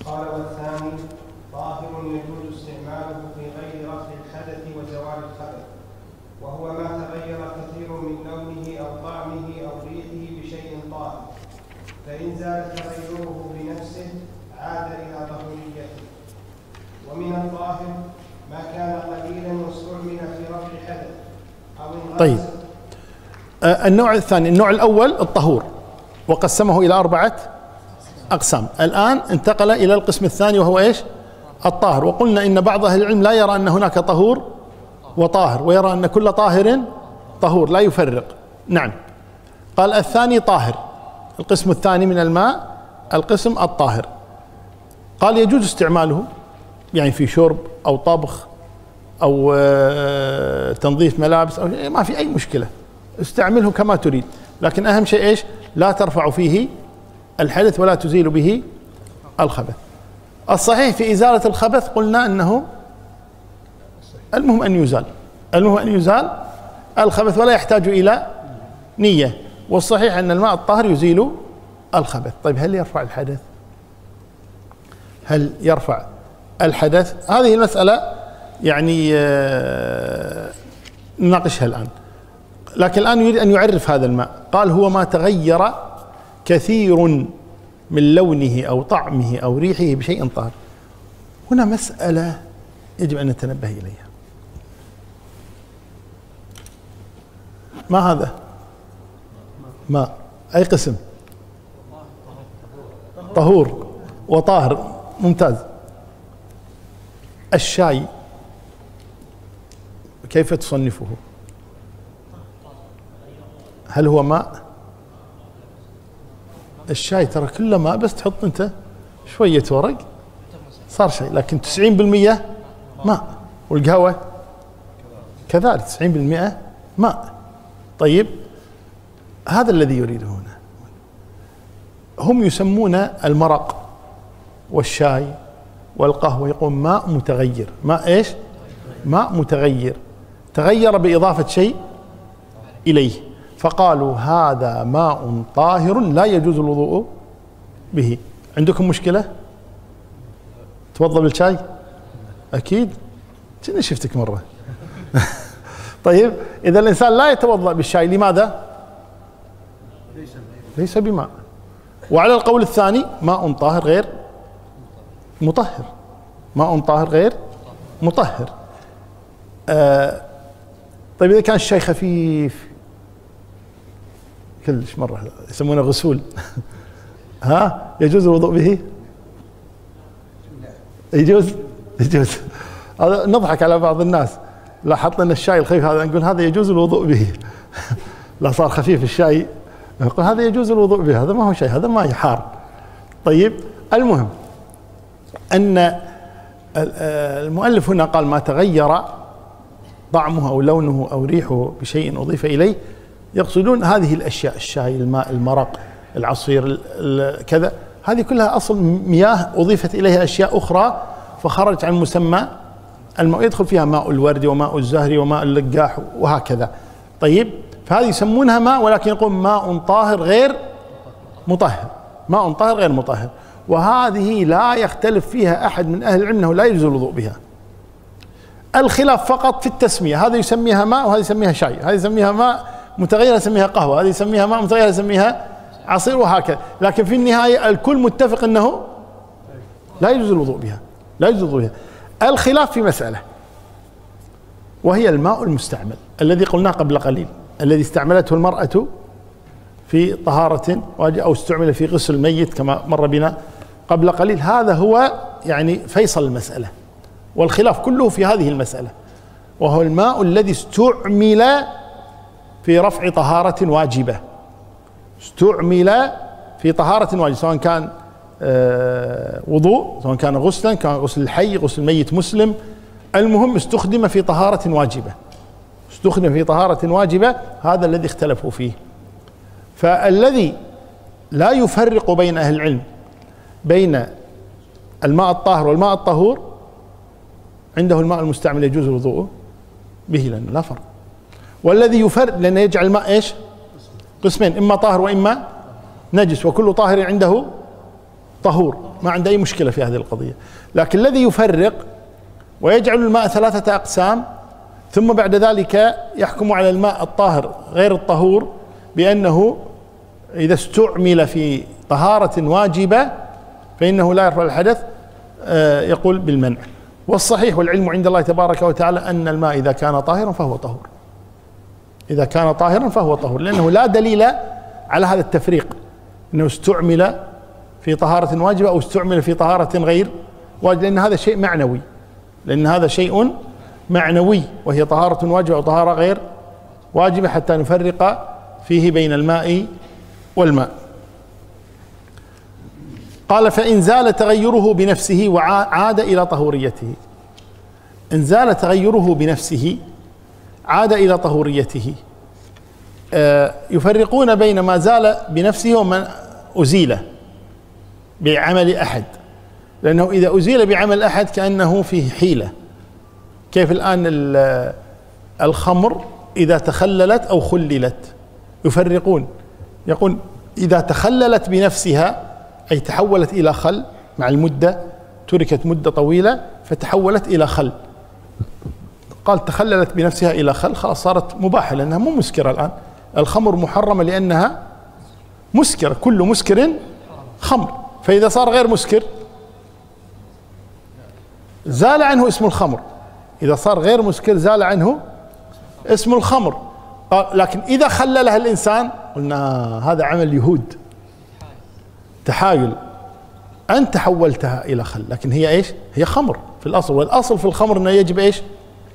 قال والثاني طاهر يجوز استعماله في غير رفع الحدث وزوال الخبث، وهو ما تغير كثير من لونه أو طعمه أو ريحه بشيء طاهر، فإن زال تغيره بنفسه عاد إلى طهوريته. ومن الطاهر ما كان قليلا واستعمل في رفع حدث أو انغمس. طيب، النوع الثاني، النوع الأول الطهور، وقسمه إلى 4 أقسام. الآن انتقل إلى القسم الثاني وهو إيش؟ الطاهر. وقلنا إن بعض أهل العلم لا يرى أن هناك طهور وطاهر، ويرى أن كل طاهر طهور، لا يفرق. نعم. قال الثاني طاهر، القسم الثاني من الماء القسم الطاهر. قال يجوز استعماله يعني في شرب أو طبخ أو تنظيف ملابس أو ما في أي مشكلة، استعمله كما تريد، لكن أهم شيء إيش؟ لا ترفع فيه الحدث ولا تزيل به الخبث. الصحيح في إزالة الخبث قلنا أنه المهم أن يزال، المهم أن يزال الخبث ولا يحتاج إلى نية. والصحيح أن الماء الطاهر يزيل الخبث. طيب هل يرفع الحدث؟ هل يرفع الحدث؟ هذه المسألة يعني نناقشها الآن، لكن الآن يريد أن يعرف هذا الماء. قال هو ما تغير كثير من لونه أو طعمه أو ريحه بشيء طاهر. هنا مسألة يجب أن نتنبه إليها. ما هذا؟ ماء أي قسم؟ طهور وطاهر، ممتاز. الشاي كيف تصنفه؟ هل هو ماء؟ الشاي ترى كله ماء، بس تحط انت شوية ورق صار شاي، لكن 90% ماء. والقهوة كذلك 90% ماء. طيب هذا الذي يريده هنا. هم يسمون المرق والشاي والقهوة يقول ماء متغير. ماء ايش؟ ماء متغير، تغير بإضافة شيء إليه، فقالوا هذا ماء طاهر لا يجوز الوضوء به. عندكم مشكلة؟ توضأ بالشاي؟ أكيد، كنا شفتك مرة. طيب إذا الإنسان لا يتوضأ بالشاي لماذا؟ ليس بماء. وعلى القول الثاني ماء طاهر غير مطهر، ماء طاهر غير مطهر. طيب إذا كان الشاي خفيف كلش مرة يسمونه غسول، ها يجوز الوضوء به؟ يجوز؟ يجوز. هذا نضحك على بعض الناس، لاحظنا ان الشاي الخفيف هذا نقول هذا يجوز الوضوء به. لا صار خفيف الشاي نقول هذا يجوز الوضوء به، هذا ما هو شيء، هذا ماء حار. طيب المهم ان المؤلف هنا قال ما تغير طعمه او لونه او ريحه بشيء اضيف اليه، يقصدون هذه الاشياء، الشاي، الماء، المرق، العصير، كذا، هذه كلها اصل مياه اضيفت اليها اشياء اخرى فخرجت عن مسمى الماء، يدخل فيها ماء الورد وماء الزهري وماء اللقاح وهكذا. طيب فهذه يسمونها ماء، ولكن يقول ماء طاهر غير مطهر، ماء طاهر غير مطهر. وهذه لا يختلف فيها احد من اهل العلم انه لا يجوز الوضوء بها. الخلاف فقط في التسميه، هذا يسميها ماء وهذا يسميها شاي، هذا يسميها ماء متغير يسميها قهوه، هذه يسميها ماء متغير يسميها عصير وهكذا. لكن في النهايه الكل متفق انه لا يجوز الوضوء بها، لا يجوز الوضوء بها. الخلاف في مساله وهي الماء المستعمل الذي قلناه قبل قليل، الذي استعملته المرأة في طهارة أو استعمل في غسل الميت كما مر بنا قبل قليل. هذا هو يعني فيصل المسألة، والخلاف كله في هذه المسألة، وهو الماء الذي استعمل في رفع طهارة واجبة، استعمل في طهارة واجبة، سواء كان وضوء، سواء كان غسلا، كان غسل الحي، غسل ميت مسلم، المهم استخدم في طهارة واجبة، استخدم في طهارة واجبة، هذا الذي اختلفوا فيه. فالذي لا يفرق بين أهل العلم بين الماء الطاهر والماء الطهور عنده الماء المستعمل يجوز الوضوء به لأنه لا فرق. والذي يفرق لأنه يجعل الماء ايش؟ قسمين، إما طاهر وإما نجس، وكل طاهر عنده طهور، ما عنده أي مشكلة في هذه القضية. لكن الذي يفرق ويجعل الماء 3 أقسام ثم بعد ذلك يحكم على الماء الطاهر غير الطهور بأنه إذا استعمل في طهارة واجبة فإنه لا يرفع الحدث، يقول بالمنع. والصحيح والعلم عند الله تبارك وتعالى أن الماء إذا كان طاهرا فهو طهور، إذا كان طاهرا فهو طهور، لأنه لا دليل على هذا التفريق أنه استعمل في طهارة واجبة أو استعمل في طهارة غير واجبة، لأن هذا شيء معنوي، لأن هذا شيء معنوي وهي طهارة واجبة أو طهارة غير واجبة حتى نفرق فيه بين الماء والماء. قال فإن زال تغيره بنفسه وعاد إلى طهوريته. إن زال تغيره بنفسه عاد إلى طهوريته. يفرقون بين ما زال بنفسه ومن أزيل بعمل أحد، لأنه إذا أزيل بعمل أحد كأنه فيه حيلة. كيف الآن الخمر إذا تخللت أو خللت يفرقون، يقول إذا تخللت بنفسها أي تحولت إلى خل مع المدة، تركت مدة طويلة فتحولت إلى خل، قال تخللت بنفسها إلى خل، خلاص صارت مباحة لأنها مو مسكرة. الآن الخمر محرمة لأنها مسكرة، كل مسكر خمر، فإذا صار غير مسكر زال عنه اسم الخمر، إذا صار غير مسكر زال عنه اسم الخمر. لكن إذا خللها الإنسان قلنا هذا عمل يهود، تحايل، أنت حولتها إلى خل، لكن هي إيش؟ هي خمر في الأصل، والأصل في الخمر أنه يجب إيش؟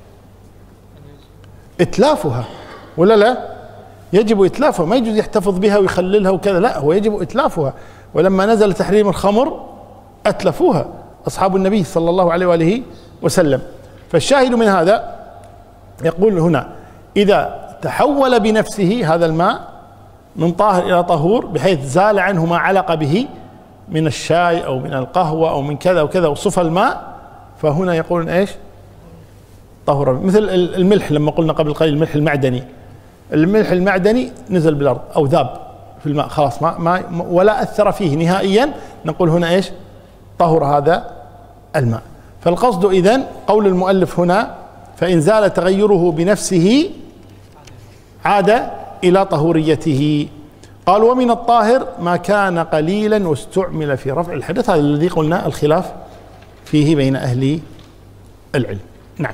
إتلافها، ولا لا؟ يجب إتلافها، ما يجوز يحتفظ بها ويخللها وكذا، لا، هو يجب إتلافها. ولما نزل تحريم الخمر أتلفوها أصحاب النبي صلى الله عليه وآله وسلم. فالشاهد من هذا يقول هنا إذا تحول بنفسه هذا الماء من طاهر إلى طهور بحيث زال عنه ما علق به من الشاي أو من القهوة أو من كذا وكذا وصفى الماء، فهنا يقولون إيش؟ طهورا. مثل الملح، لما قلنا قبل قليل الملح المعدني، الملح المعدني نزل بالأرض أو ذاب في الماء خلاص ما ولا أثر فيه نهائيا، نقول هنا إيش؟ طهر هذا الماء. فالقصد إذن قول المؤلف هنا فإن زال تغيره بنفسه عاد إلى طهوريته. قال ومن الطاهر ما كان قليلا واستعمل في رفع الحدث، هذا الذي قلنا الخلاف فيه بين أهل العلم. نعم.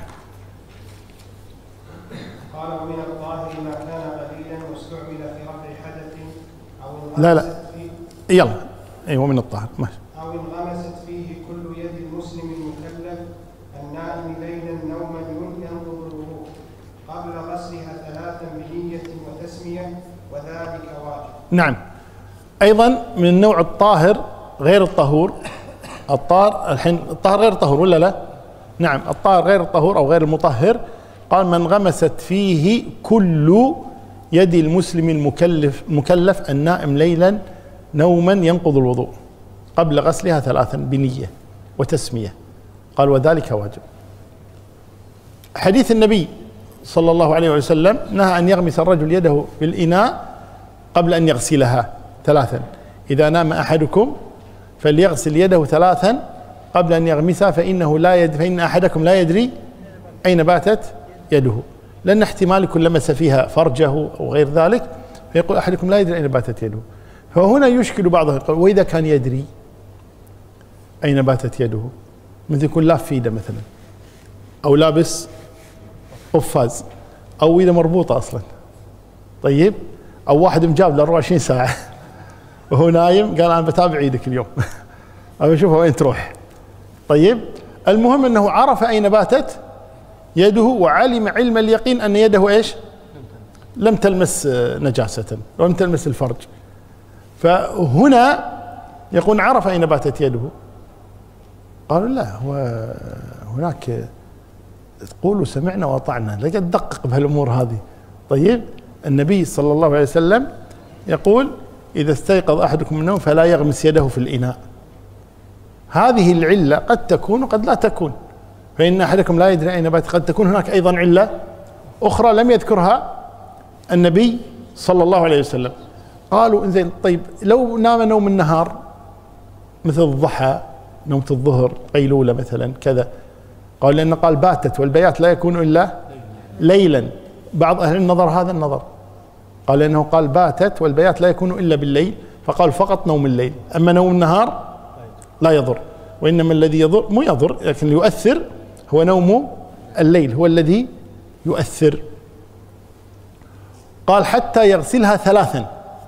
قال ومن الطاهر ما كان قليلا واستعمل في رفع حدث أو لا يلا أيوة من الطاهر ماشي. أو انغمست فيه كل يد المسلم المكلف النائم ليلا نوما ينقض الوضوء قبل غسلها 3 بنية وتسمية وذلك واجب. نعم. أيضا من نوع الطاهر غير الطهور. الطاهر الحين الطاهر غير الطهور ولا لا؟ نعم، الطاهر غير الطهور أو غير المطهر. قال من غمست فيه كل يد المسلم المكلف النائم ليلا نوما ينقض الوضوء قبل غسلها 3 بنية وتسمية، قال وذلك واجب. حديث النبي صلى الله عليه وسلم نهى أن يغمس الرجل يده في الإناء قبل أن يغسلها 3. إذا نام أحدكم فليغسل يده 3 قبل أن يغمسها فإن أحدكم لا يدري أين باتت يده، لأن احتمال يكون لمس فيها فرجه أو غير ذلك، فيقول أحدكم لا يدري أين باتت يده. فهنا يشكل بعضهم، يقول وإذا كان يدري أين باتت يده، مثل يكون لاف في يده مثلا أو لابس قفاز أو إذا مربوطة أصلا، طيب، أو واحد مجاب ل 24 ساعة وهو نايم قال أنا بتابع يدك اليوم أو أشوفها وين تروح، طيب، المهم أنه عرف أين باتت يده وعلم علم اليقين أن يده إيش؟ لم تلمس نجاسة ولم تلمس الفرج. فهنا يقول عرف أين باتت يده. قالوا لا، هو هناك تقولوا سمعنا وأطعنا، لا تدقق بهالأمور هذه. طيب، النبي صلى الله عليه وسلم يقول إذا استيقظ أحدكم من النوم فلا يغمس يده في الإناء. هذه العلة قد تكون وقد لا تكون، فإن أحدكم لا يدري أين بات. قد تكون هناك أيضا علة أخرى لم يذكرها النبي صلى الله عليه وسلم. قالوا إنزين، طيب لو نام نوم النهار مثل الضحى، نومة الظهر، قيلولة مثلا كذا. قال لأنه قال باتت، والبيات لا يكون إلا ليلا. بعض أهل النظر هذا النظر، قال لأنه قال باتت والبيات لا يكون إلا بالليل، فقال فقط نوم الليل، أما نوم النهار لا يضر. وإنما الذي يضر، مو يضر لكن يؤثر، هو نوم الليل هو الذي يؤثر. قال حتى يغسلها ثلاثا،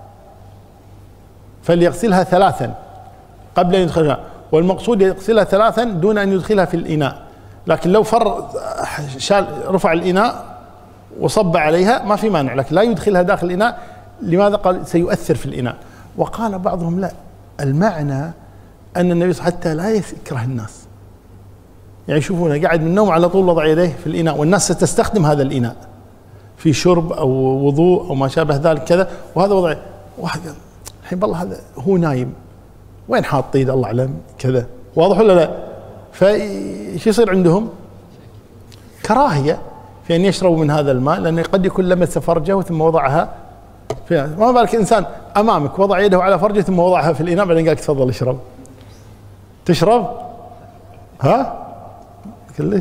فليغسلها ثلاثا قبل أن يدخلها، والمقصود يغسلها ثلاثا دون أن يدخلها في الإناء. لكن لو رفع الإناء وصب عليها ما في مانع، لكن لا يدخلها داخل الإناء. لماذا؟ قال سيؤثر في الإناء. وقال بعضهم لا، المعنى أن النبي حتى لا يكره الناس، يعني يشوفونه قاعد من النوم على طول وضع يديه في الإناء، والناس ستستخدم هذا الإناء في شرب أو وضوء أو ما شابه ذلك كذا، وهذا وضع واحد الحين بالله هذا هو نايم وين حاط ايده الله اعلم كذا، واضح ولا لا؟ فايش يصير عندهم؟ كراهيه في ان يشربوا من هذا الماء، لانه قد يكون لمس فرجه ثم وضعها فيها. ما بالك انسان امامك وضع يده على فرجه ثم وضعها في الاناء بعدين قال تفضل اشرب، تشرب؟ ها؟ كلش.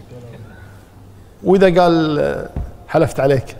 واذا قال حلفت عليك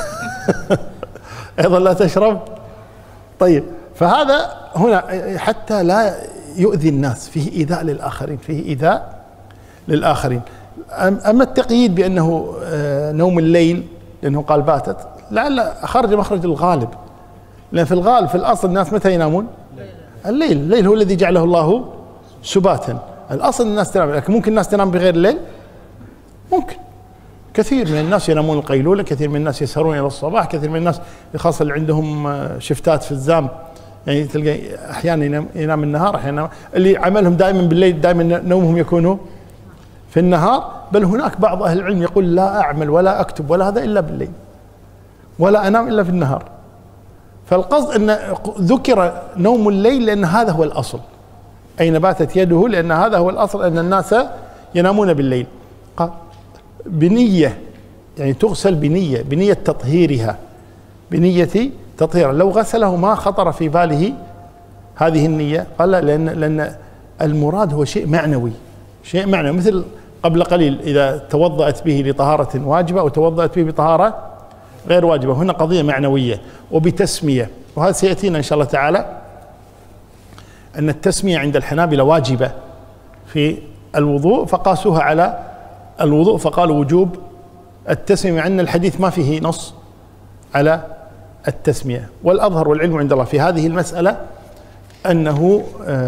ايضا لا تشرب. طيب، فهذا هنا حتى لا يؤذي الناس، فيه إيذاء للآخرين، فيه إيذاء للآخرين. أما التقييد بأنه نوم الليل لأنه قال باتت، لعل خرج مخرج الغالب، لأن في الغالب في الأصل الناس متى ينامون؟ الليل. الليل هو الذي جعله الله سباتا، الأصل الناس تنام، لكن ممكن الناس تنام بغير الليل؟ ممكن. كثير من الناس ينامون القيلولة، كثير من الناس يسهرون إلى الصباح، كثير من الناس خاصة اللي عندهم شفتات في الزام، يعني تلقى أحيانا ينام النهار، أحيانا اللي عملهم دائما بالليل دائما نومهم يكونوا في النهار. بل هناك بعض أهل العلم يقول لا أعمل ولا أكتب ولا هذا إلا بالليل، ولا أنام إلا في النهار. فالقصد أن ذكر نوم الليل لأن هذا هو الأصل، أين باتت يده، لأن هذا هو الأصل أن الناس ينامون بالليل. قال بنية، يعني تغسل بنية تطهيرها، بنية تطهيرها. لو غسله ما خطر في باله هذه النية. قال لا، لأن المراد هو شيء معنوي، شيء معنوي، مثل قبل قليل إذا توضأت به لطهارة واجبة أو توضأت به بطهارة غير واجبة، هنا قضية معنوية وبتسمية. وهذا سيأتينا إن شاء الله تعالى أن التسمية عند الحنابلة واجبة في الوضوء، فقاسوها على الوضوء فقالوا وجوب التسمية، مع أن الحديث ما فيه نص على التسمية. والأظهر والعلم عند الله في هذه المسألة أنه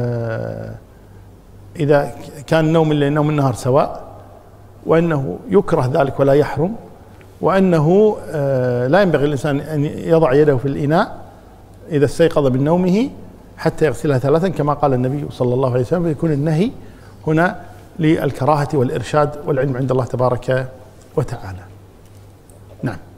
إذا كان نوم الليل نوم النهار سواء، وأنه يكره ذلك ولا يحرم، وأنه لا ينبغي الإنسان أن يضع يده في الإناء إذا استيقظ من نومه حتى يغسلها ثلاثا كما قال النبي صلى الله عليه وسلم. فيكون النهي هنا للكراهة والإرشاد، والعلم عند الله تبارك وتعالى. نعم.